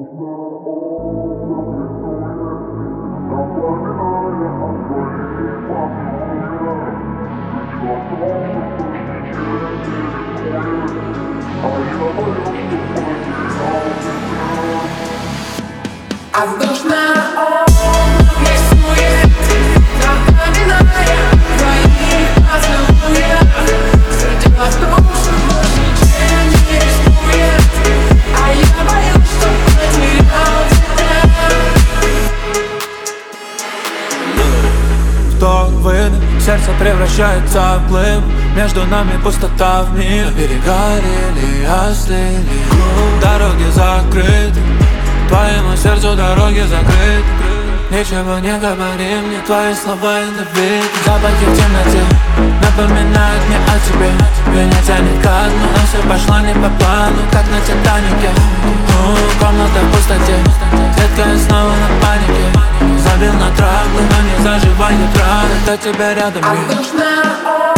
А воздушная рисует, напоминая твоих поцелуях. Дело в том, что больше ничем не рискует, а я боюсь, что потерял тебя. В то время сердце превращается в плым, между нами пустота в миг. Берега рели остыли, дороги закрыты, твоему сердцу дороги закрыты. Ничего не говори мне, твои слова ядовиты. Запахи в темноте напоминают мне о тебе. Меня тянет ко дну, но все пошло не по плану, как на Титанике. Комната в пустоте, клетка я снова на панике. Забил на траблы, но не заживает раны, кто тебя рядом. А воздушная